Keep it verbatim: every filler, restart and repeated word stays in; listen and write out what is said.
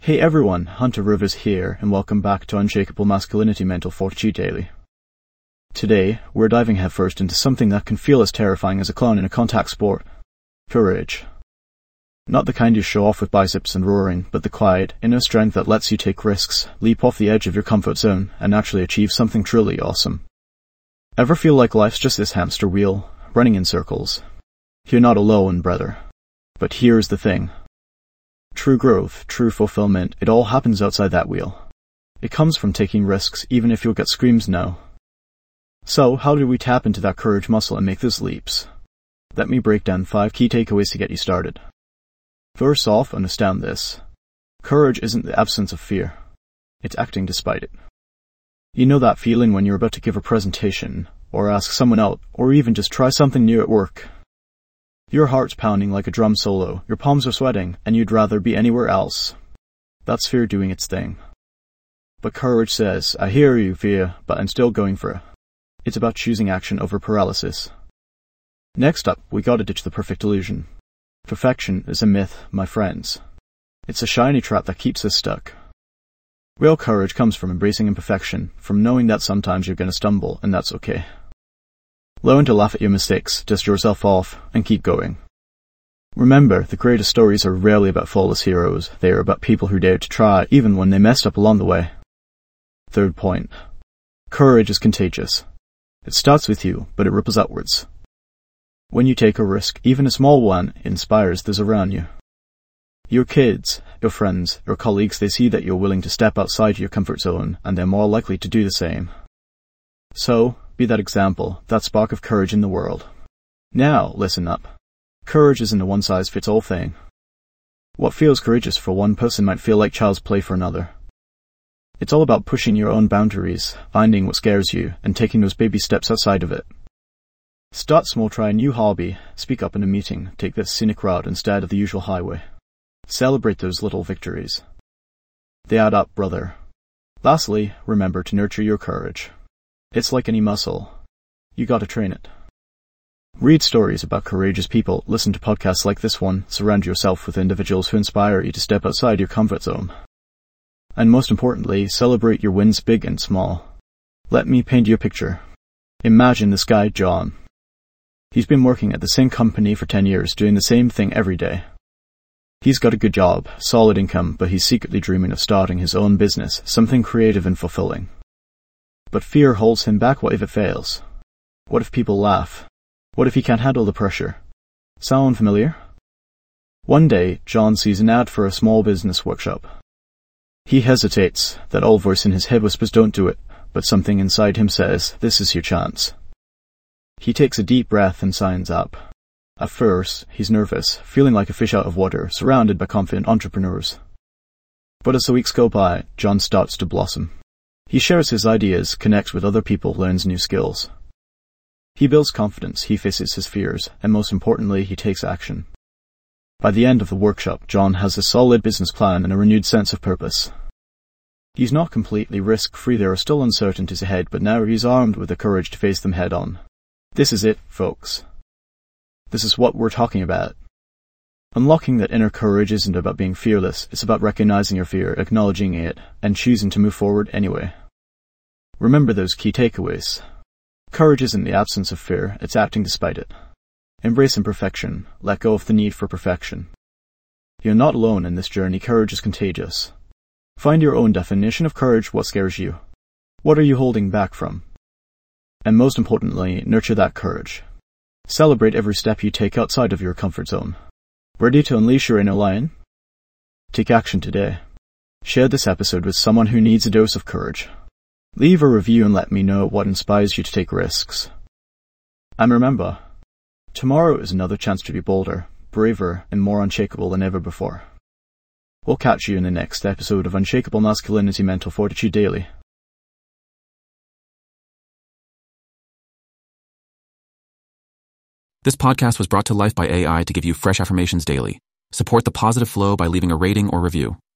Hey everyone, Hunter Rivers here, and welcome back to Unshakable Masculinity Mental Fortitude Daily. Today, we're diving headfirst into something that can feel as terrifying as a clown in a contact sport. Courage. Not the kind you show off with biceps and roaring, but the quiet, inner strength that lets you take risks, leap off the edge of your comfort zone, and actually achieve something truly awesome. Ever feel like life's just this hamster wheel, running in circles? You're not alone, brother. But here's the thing. True growth, true fulfillment, it all happens outside that wheel. It comes from taking risks, even if you'll get screams no. So, how do we tap into that courage muscle and make those leaps? Let me break down five key takeaways to get you started. First off, understand this. Courage isn't the absence of fear. It's acting despite it. You know that feeling when you're about to give a presentation, or ask someone out, or even just try something new at work. Your heart's pounding like a drum solo, your palms are sweating, and you'd rather be anywhere else. That's fear doing its thing. But courage says, I hear you, fear, but I'm still going for it. It's about choosing action over paralysis. Next up, we gotta ditch the perfect illusion. Perfection is a myth, my friends. It's a shiny trap that keeps us stuck. Real courage comes from embracing imperfection, from knowing that sometimes you're gonna stumble, and that's okay. Learn to laugh at your mistakes, dust yourself off, and keep going. Remember, the greatest stories are rarely about flawless heroes. They are about people who dared to try, even when they messed up along the way. Third point. Courage is contagious. It starts with you, but it ripples outwards. When you take a risk, even a small one, it inspires those around you. Your kids, your friends, your colleagues, they see that you're willing to step outside your comfort zone, and they're more likely to do the same. So, be that example, that spark of courage in the world. Now, listen up. Courage isn't a one-size-fits-all thing. What feels courageous for one person might feel like child's play for another. It's all about pushing your own boundaries, finding what scares you, and taking those baby steps outside of it. Start small, try a new hobby, speak up in a meeting, take this scenic route instead of the usual highway. Celebrate those little victories. They add up, brother. Lastly, remember to nurture your courage. It's like any muscle. You gotta train it. Read stories about courageous people, listen to podcasts like this one, surround yourself with individuals who inspire you to step outside your comfort zone. And most importantly, celebrate your wins big and small. Let me paint you a picture. Imagine this guy, John. He's been working at the same company for ten years, doing the same thing every day. He's got a good job, solid income, but he's secretly dreaming of starting his own business, something creative and fulfilling. But fear holds him back. What if it fails? What if people laugh? What if he can't handle the pressure? Sound familiar? One day, John sees an ad for a small business workshop. He hesitates. That old voice in his head whispers, don't do it, but something inside him says, this is your chance. He takes a deep breath and signs up. At first, he's nervous, feeling like a fish out of water, surrounded by confident entrepreneurs. But as the weeks go by, John starts to blossom. He shares his ideas, connects with other people, learns new skills. He builds confidence, he faces his fears, and most importantly, he takes action. By the end of the workshop, John has a solid business plan and a renewed sense of purpose. He's not completely risk-free, there are still uncertainties ahead, but now he's armed with the courage to face them head on. This is it, folks. This is what we're talking about. Unlocking that inner courage isn't about being fearless, it's about recognizing your fear, acknowledging it, and choosing to move forward anyway. Remember those key takeaways. Courage isn't the absence of fear, it's acting despite it. Embrace imperfection, let go of the need for perfection. You're not alone in this journey, courage is contagious. Find your own definition of courage, what scares you? What are you holding back from? And most importantly, nurture that courage. Celebrate every step you take outside of your comfort zone. Ready to unleash your inner lion? Take action today. Share this episode with someone who needs a dose of courage. Leave a review and let me know what inspires you to take risks. And remember, tomorrow is another chance to be bolder, braver, and more unshakable than ever before. We'll catch you in the next episode of Unshakable Masculinity Mental Fortitude Daily. This podcast was brought to life by A I to give you fresh affirmations daily. Support the positive flow by leaving a rating or review.